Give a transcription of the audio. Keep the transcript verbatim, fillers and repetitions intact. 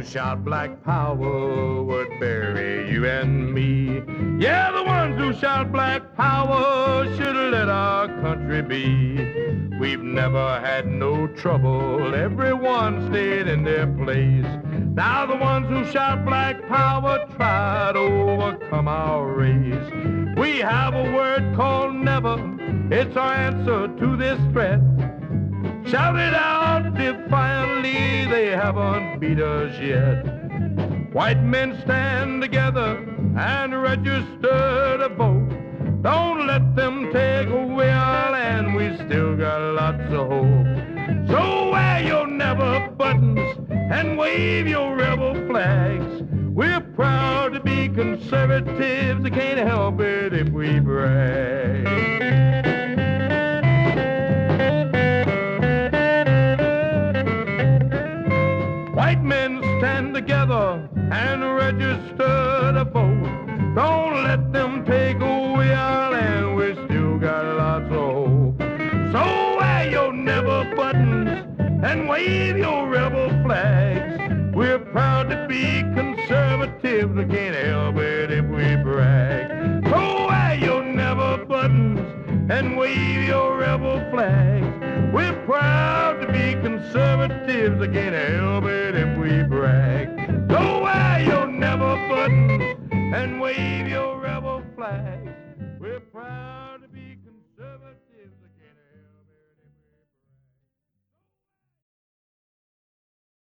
shout black power would bury you and me. Yeah, the ones who shout black power should let our country be. We've never had no trouble, everyone stayed in their place. Now the ones who shout black power try to overcome our race. We have a word called never, it's our answer to this threat. Shout it out defiantly, they haven't beat us yet. White men stand together and register to vote. Don't let them take away our land, we still got lots of hope. So wear your never buttons and wave your rebel flags. We're proud to be conservatives, I can't help it if we brag. White men stand together and register to vote. Don't let them take away our land, we still got lots of hope. So wear your never buttons and wave your rebel flags. We're proud to be conservatives, we can't help it if we brag. So wear your never buttons and wave your rebel flags. We're proud to be conservatives, I can't help it if we brag. So wear your never buttons and wave your